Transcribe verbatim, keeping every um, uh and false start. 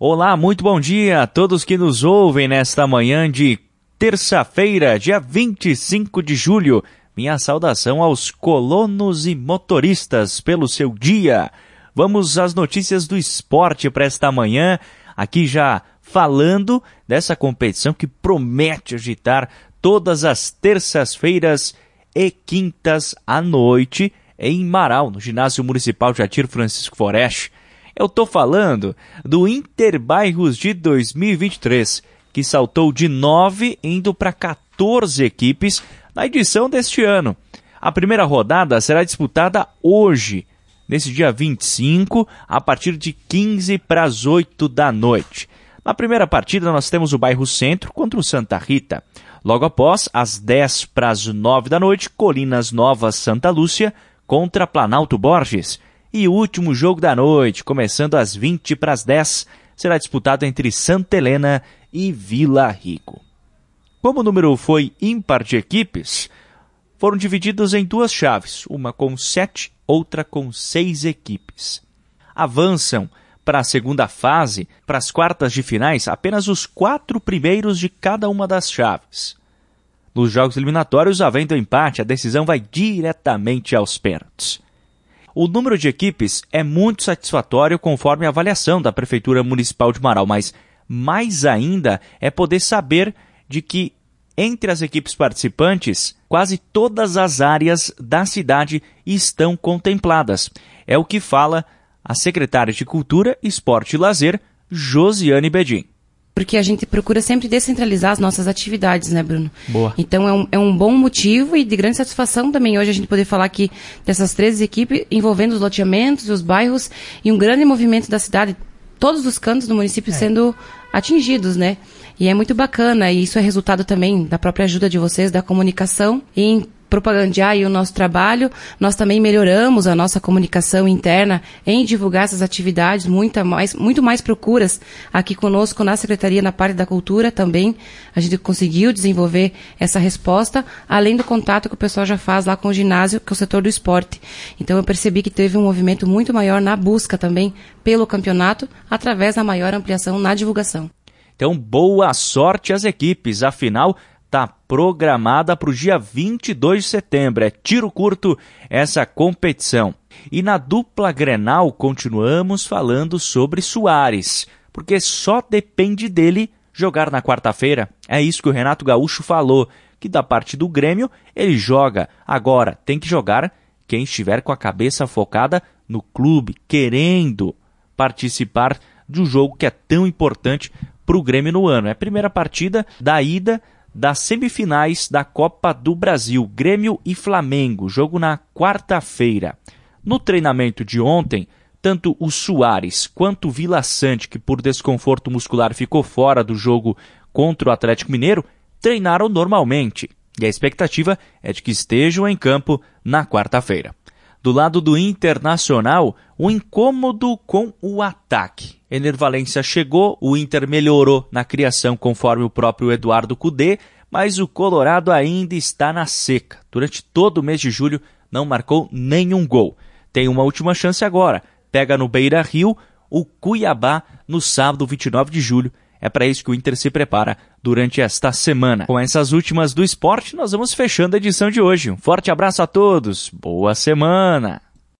Olá, muito bom dia a todos que nos ouvem nesta manhã de terça-feira, dia vinte e cinco de julho. Minha saudação aos colonos e motoristas pelo seu dia. Vamos às notícias do esporte para esta manhã, aqui já falando dessa competição que promete agitar todas as terças-feiras e quintas à noite em Marau, no ginásio municipal Jatir Francisco Foreste. Eu estou falando do Interbairros de dois mil e vinte e três, que saltou de nove indo para quatorze equipes na edição deste ano. A primeira rodada será disputada hoje, nesse dia vinte e cinco, a partir de quinze para as oito da noite. Na primeira partida nós temos o Bairro Centro contra o Santa Rita. Logo após, às dez para as nove da noite, Colinas Novas Santa Lúcia contra Planalto Borges. E o último jogo da noite, começando às vinte para as dez, será disputado entre Santa Helena e Vila Rico. Como o número foi ímpar de equipes, foram divididos em duas chaves, uma com sete, outra com seis equipes. Avançam para a segunda fase, para as quartas de finais, apenas os quatro primeiros de cada uma das chaves. Nos jogos eliminatórios, havendo empate, a decisão vai diretamente aos pênaltis. O número de equipes é muito satisfatório conforme a avaliação da Prefeitura Municipal de Marau, mas mais ainda é poder saber de que entre as equipes participantes, quase todas as áreas da cidade estão contempladas. É o que fala a secretária de Cultura, Esporte e Lazer, Josiane Bedin. Porque a gente procura sempre descentralizar as nossas atividades, né, Bruno? Boa. Então é um, é um bom motivo e de grande satisfação também hoje a gente poder falar aqui dessas treze equipes envolvendo os loteamentos, os bairros e um grande movimento da cidade, todos os cantos do município é. sendo atingidos, né? E é muito bacana, e isso é resultado também da própria ajuda de vocês, da comunicação, em propagandear aí o nosso trabalho. Nós também melhoramos a nossa comunicação interna em divulgar essas atividades, muita mais, muito mais procuras aqui conosco na Secretaria, na parte da Cultura também. A gente conseguiu desenvolver essa resposta, além do contato que o pessoal já faz lá com o ginásio, que é o setor do esporte. Então eu percebi que teve um movimento muito maior na busca também pelo campeonato, através da maior ampliação na divulgação. Então, boa sorte às equipes, afinal, está programada para o dia vinte e dois de setembro, é tiro curto essa competição. E na dupla Grenal continuamos falando sobre Soares, porque só depende dele jogar na quarta-feira. É isso que o Renato Gaúcho falou, que da parte do Grêmio ele joga. Agora, tem que jogar quem estiver com a cabeça focada no clube, querendo participar de um jogo que é tão importante para o Grêmio no ano. É a primeira partida da ida das semifinais da Copa do Brasil, Grêmio e Flamengo, jogo na quarta-feira. No treinamento de ontem, tanto o Soares quanto o Vila Sante, que por desconforto muscular ficou fora do jogo contra o Atlético Mineiro, treinaram normalmente. E a expectativa é de que estejam em campo na quarta-feira. Do lado do Internacional, o incômodo com o ataque. Ener Valencia chegou, o Inter melhorou na criação conforme o próprio Eduardo Cudê, mas o Colorado ainda está na seca. Durante todo o mês de julho não marcou nenhum gol. Tem uma última chance agora. Pega no Beira-Rio o Cuiabá no sábado vinte e nove de julho. É para isso que o Inter se prepara durante esta semana. Com essas últimas do esporte, nós vamos fechando a edição de hoje. Um forte abraço a todos. Boa semana!